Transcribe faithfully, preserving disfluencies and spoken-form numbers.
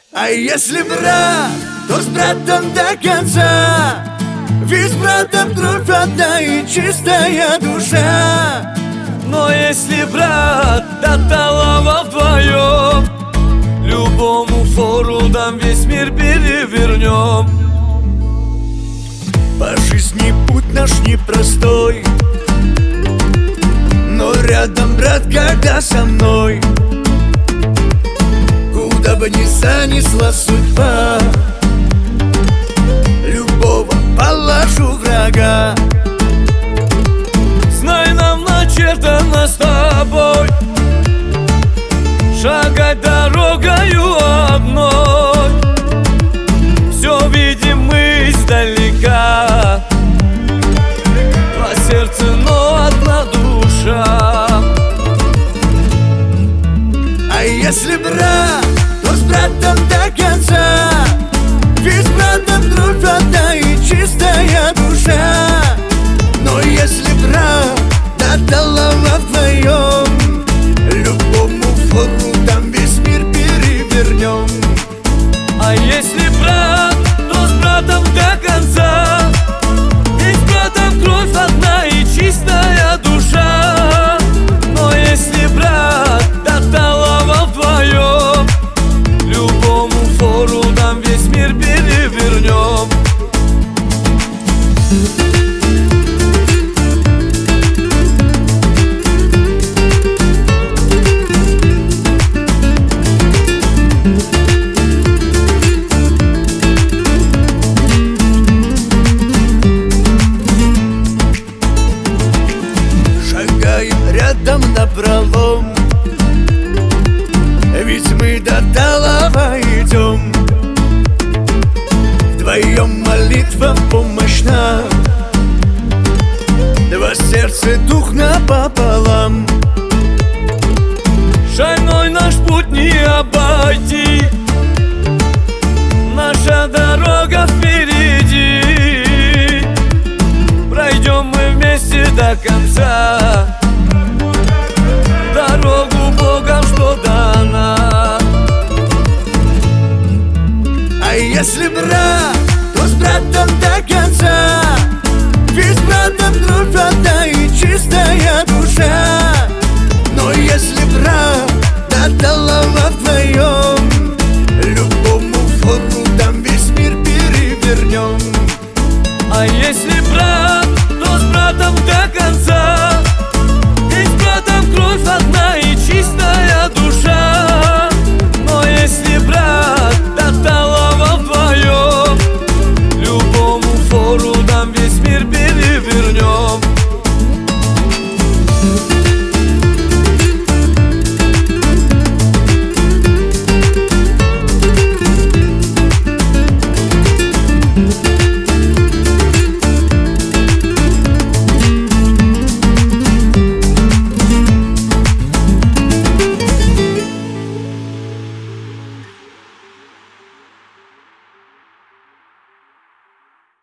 А если брат, то с братом до конца. Ведь с братом кровь одна и чистая душа. Но если брат, до талого вдвоем, любому фору дам, весь мир перевернем. По жизни путь наш непростой, но рядом брат, когда со мной. Куда бы ни занесла судьба, любого положу врага. Знай, нам начертано с тобой шагать дорогою одной. Все видим мы издалека, два сердца, но одна душа. А если брат, то с братом до конца. Ведь с братом кровь одна и чистая душа. Но если брат, до талого вдвоем, любому фору там весь мир перевернем. А если брат, то с братом до конца. Ведь с братом кровь одна и чистая душа. Но если брат, до талого вдвоем, любому фору дам, весь мир перевернем. Рядом напролом, ведь мы до талого идем. Вдвоем молитва в помощь нам, два сердца, дух напополам. Шальной наш путь не обойти, наша дорога впереди. Пройдем мы вместе до конца дорогу Богом, что дана. А если брат, то с братом до конца. Ведь с братом кровь одна и чистая душа. Но если брат, до талого вдвоем, любому фору дам, весь мир перевернем. А если брат, то с братом до конца. Ведь с братом кровь одна и чистая душа. Но если брат, до талого вдвоем, любому фору дам, весь мир перевернем.